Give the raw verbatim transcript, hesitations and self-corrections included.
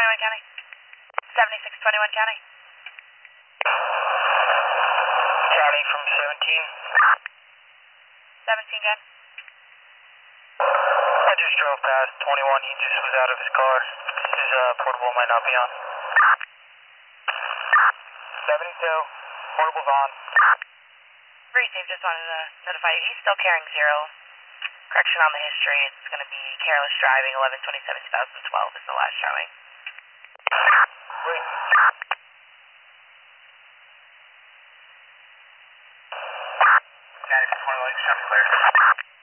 twenty-one County. seventy-six twenty-one County. County from seventeen. seventeen gun. I just drove past twenty-one. He just was out of his car. His uh, portable might not be on. seventy-two. Portable's on. Received, just wanted to notify you. He's still carrying zero. Correction on the history. It's going to be careless driving. eleven twenty-seven two thousand twelve is the last showing. Wait. County from twenty-one, show me clear.